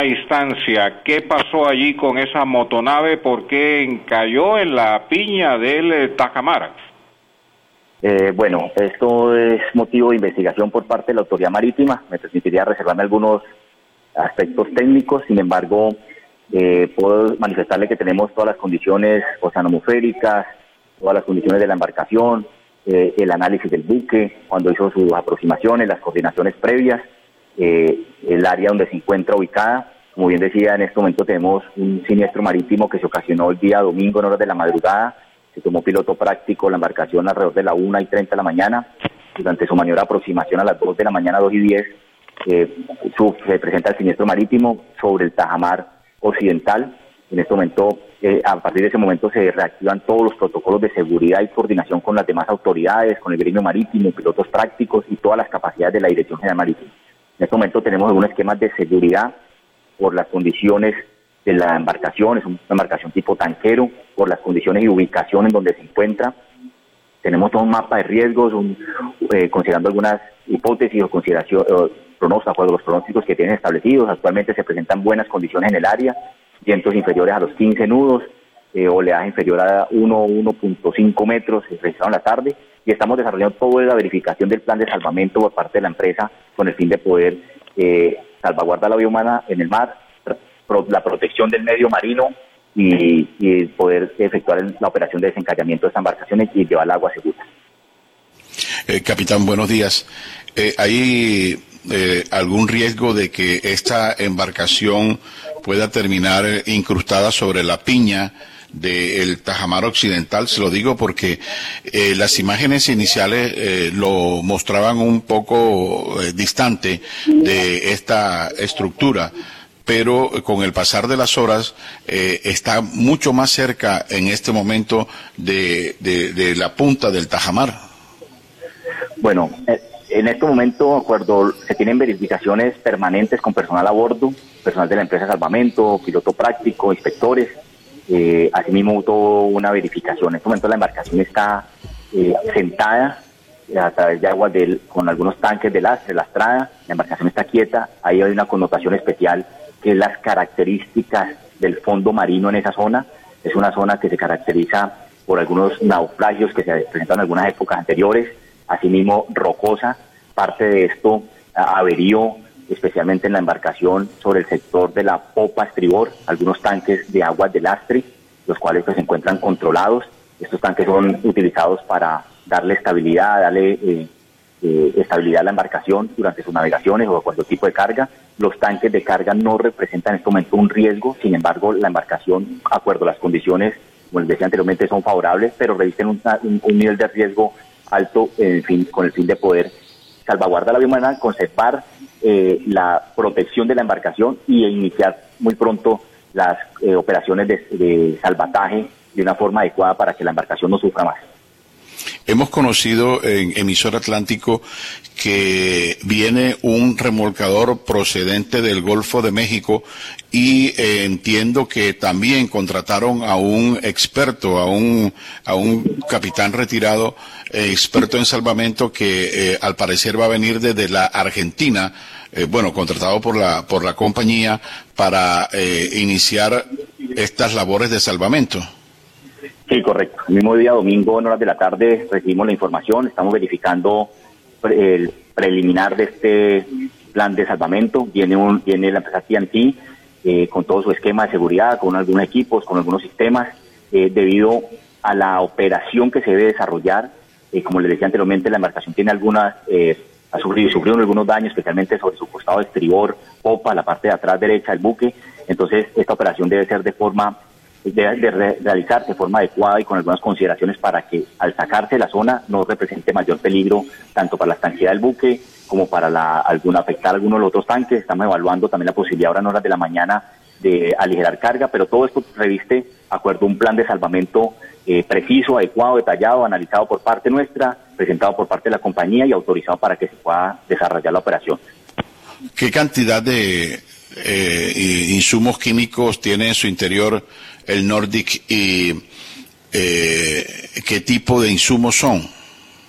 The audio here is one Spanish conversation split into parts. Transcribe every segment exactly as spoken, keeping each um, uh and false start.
Instancia, ¿qué pasó allí con esa motonave? ¿Por qué encalló en la piña del eh, Tajamar? Eh, bueno, esto es motivo de investigación por parte de la autoridad marítima. Me permitiría reservarme algunos aspectos técnicos, sin embargo, eh, puedo manifestarle que tenemos todas las condiciones oceanomosféricas, todas las condiciones de la embarcación, eh, el análisis del buque, cuando hizo sus aproximaciones, las coordinaciones previas, eh, el área donde se encuentra ubicada. Como bien decía, en este momento tenemos un siniestro marítimo que se ocasionó el día domingo en horas de la madrugada. Se tomó piloto práctico la embarcación alrededor de la una y treinta de la mañana. Durante su maniobra de aproximación a las dos de la mañana, dos y diez, eh, su, se presenta el siniestro marítimo sobre el Tajamar Occidental. En este momento, eh, a partir de ese momento se reactivan todos los protocolos de seguridad y coordinación con las demás autoridades, con el gremio marítimo, pilotos prácticos y todas las capacidades de la Dirección General Marítima. En este momento tenemos algunos esquemas de seguridad por las condiciones de la embarcación, es una embarcación tipo tanquero, por las condiciones y ubicación en donde se encuentra. Tenemos todo un mapa de riesgos, un, eh, considerando algunas hipótesis o consideración, eh, pronósticos, los pronósticos que tienen establecidos. Actualmente se presentan buenas condiciones en el área, vientos inferiores a los quince nudos, eh, oleaje inferior a uno, uno punto cinco metros, se registrado en la tarde, y estamos desarrollando toda la verificación del plan de salvamento por parte de la empresa con el fin de poder eh, salvaguardar la vida humana en el mar, la protección del medio marino y, y poder efectuar la operación de desencallamiento de estas embarcaciones y llevar el agua segura. Eh, capitán, buenos días. Eh, ¿Hay eh, algún riesgo de que esta embarcación pueda terminar incrustada sobre la piña del Tajamar Occidental? Se lo digo porque eh, las imágenes iniciales eh, lo mostraban un poco eh, distante de esta estructura, pero con el pasar de las horas eh, está mucho más cerca en este momento de, de, de la punta del Tajamar. Bueno, en este momento, acuerdo, se tienen verificaciones permanentes con personal a bordo, personal de la empresa de salvamento, piloto práctico, inspectores. Eh, asimismo, hubo una verificación. En este momento la embarcación está eh, sentada a través de aguas del, con algunos tanques de lastre, lastrada. La embarcación está quieta. Ahí hay una connotación especial, que es las características del fondo marino en esa zona. Es una zona que se caracteriza por algunos naufragios que se presentan en algunas épocas anteriores, asimismo rocosa. Parte de esto averió especialmente en la embarcación sobre el sector de la popa estribor, algunos tanques de aguas de lastre, los cuales pues, se encuentran controlados. Estos tanques son utilizados para darle estabilidad, darle eh, eh, estabilidad a la embarcación durante sus navegaciones o cualquier tipo de carga. Los tanques de carga no representan en este momento un riesgo, sin embargo la embarcación, de acuerdo a las condiciones, como les decía anteriormente, son favorables, pero revisten un, un, un nivel de riesgo alto en fin, con el fin de poder salvaguardar la vida humana, conservar eh, la protección de la embarcación y iniciar muy pronto las eh, operaciones de, de salvataje de una forma adecuada para que la embarcación no sufra más. Hemos conocido en Emisor Atlántico que viene un remolcador procedente del Golfo de México y eh, entiendo que también contrataron a un experto, a un, a un capitán retirado, eh, experto en salvamento que eh, al parecer va a venir desde la Argentina, eh, bueno, contratado por la, por la compañía para eh, iniciar estas labores de salvamento. Sí, correcto. El mismo día domingo, en horas de la tarde, recibimos la información, estamos verificando el preliminar de este plan de salvamento. Viene, un, viene la empresa T N T eh, con todo su esquema de seguridad, con algunos equipos, con algunos sistemas, eh, debido a la operación que se debe desarrollar. Eh, como les decía anteriormente, la embarcación tiene algunas, eh, ha sufrido, sufrido algunos daños, especialmente sobre su costado estribor, popa, la parte de atrás derecha del buque. Entonces, esta operación debe ser de forma debe de re realizarse de forma adecuada y con algunas consideraciones para que al sacarse de la zona no represente mayor peligro tanto para la estancia del buque como para la, alguna, afectar a algunos de los otros tanques. Estamos evaluando también la posibilidad ahora en horas de la mañana de aligerar carga, pero todo esto reviste acuerdo a un plan de salvamento eh, preciso, adecuado, detallado, analizado por parte nuestra, presentado por parte de la compañía y autorizado para que se pueda desarrollar la operación. ¿Qué cantidad de eh, insumos químicos tiene en su interior el Nordic y eh, qué tipo de insumos son?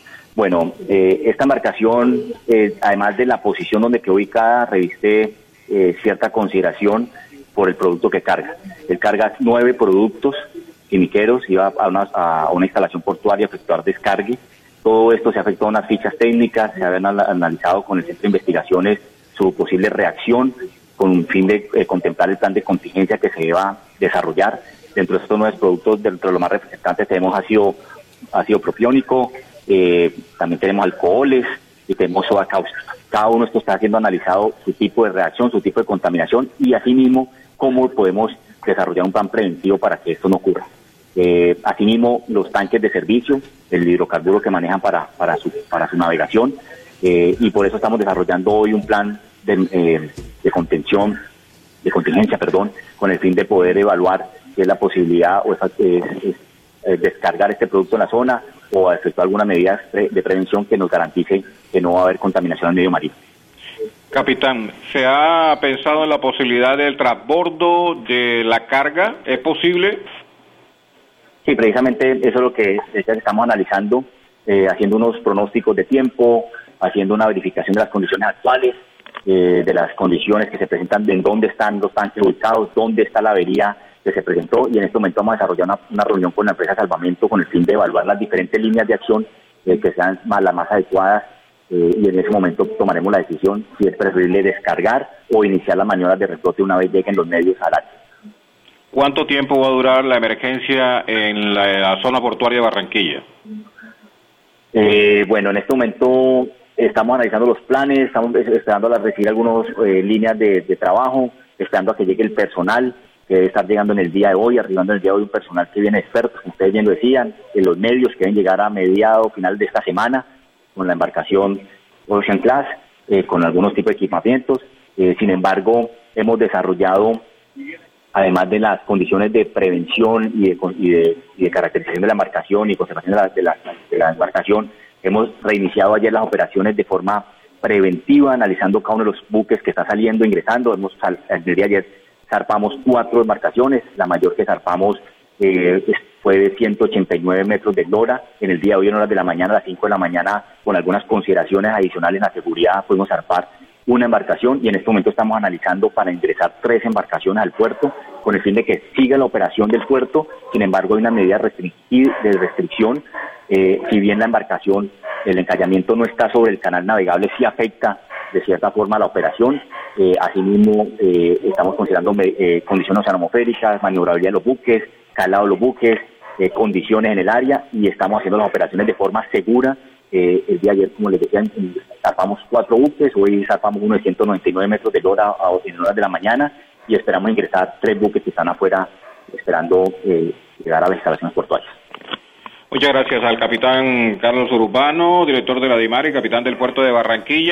Bueno, eh, esta embarcación, eh, además de la posición donde quedó ubicada, reviste eh, cierta consideración por el producto que carga. Él carga nueve productos quimiqueros, iba a una, a una instalación portuaria a efectuar descargue. Todo esto se ha efectuado unas fichas técnicas, se habían analizado con el Centro de Investigaciones su posible reacción con un fin de eh, contemplar el plan de contingencia que se deba desarrollar. Dentro de estos nueve productos, dentro de los más representantes tenemos ácido, ácido propiónico, eh, también tenemos alcoholes y tenemos soda cáustica. Cada uno de estos está siendo analizado su tipo de reacción, su tipo de contaminación y asimismo cómo podemos desarrollar un plan preventivo para que esto no ocurra. Eh, asimismo, los tanques de servicio, el hidrocarburo que manejan para, para, su, para su navegación, eh, y por eso estamos desarrollando hoy un plan de, eh, de contención, de contingencia, perdón, con el fin de poder evaluar si es la posibilidad o es, es, es, es descargar este producto en la zona o efectuar alguna medida de prevención que nos garantice que no va a haber contaminación al medio marino. Capitán, ¿se ha pensado en la posibilidad del transbordo de la carga? ¿Es posible? Sí, precisamente eso es lo que es, estamos analizando, eh, haciendo unos pronósticos de tiempo, haciendo una verificación de las condiciones actuales, eh, de las condiciones que se presentan, de en dónde están los tanques ubicados, dónde está la avería que se presentó, y en este momento vamos a desarrollar una, una reunión con la empresa Salvamento con el fin de evaluar las diferentes líneas de acción eh, que sean más, las más adecuadas, eh, y en ese momento tomaremos la decisión si es preferible descargar o iniciar las maniobras de reflote una vez lleguen los medios al área. ¿Cuánto tiempo va a durar la emergencia en la, en la zona portuaria de Barranquilla? Eh, bueno, en este momento estamos analizando los planes, estamos esperando a recibir algunas eh, líneas de, de trabajo, esperando a que llegue el personal, que debe estar llegando en el día de hoy, arribando en el día de hoy un personal que viene experto, como ustedes bien lo decían, en los medios que deben llegar a mediados, final de esta semana, con la embarcación Ocean Class, eh, con algunos tipos de equipamientos. Eh, sin embargo, hemos desarrollado, además de las condiciones de prevención y de, y de, y de caracterización de la embarcación y conservación de la, de, la, de la embarcación, hemos reiniciado ayer las operaciones de forma preventiva, analizando cada uno de los buques que está saliendo, ingresando. Hemos, el día de ayer zarpamos cuatro embarcaciones, la mayor que zarpamos eh, fue de ciento ochenta y nueve metros de eslora. En el día de hoy, en horas de la mañana, a las cinco de la mañana, con algunas consideraciones adicionales en la seguridad, pudimos zarpar una embarcación, y en este momento estamos analizando para ingresar tres embarcaciones al puerto con el fin de que siga la operación del puerto. Sin embargo, hay una medida de restricción, eh, si bien la embarcación, el encallamiento no está sobre el canal navegable, sí afecta de cierta forma la operación. Eh, asimismo, eh, estamos considerando eh, condiciones atmosféricas, maniobrabilidad de los buques, calado de los buques, eh, condiciones en el área, y estamos haciendo las operaciones de forma segura. Eh, el día de ayer, como les decía, zarpamos cuatro buques, hoy zarpamos uno de ciento noventa y nueve metros de eslora en horas de la mañana, y esperamos ingresar tres buques que están afuera esperando eh, llegar a las instalaciones portuarias. Muchas gracias al capitán Carlos Urbano, director de la DIMAR y capitán del puerto de Barranquilla.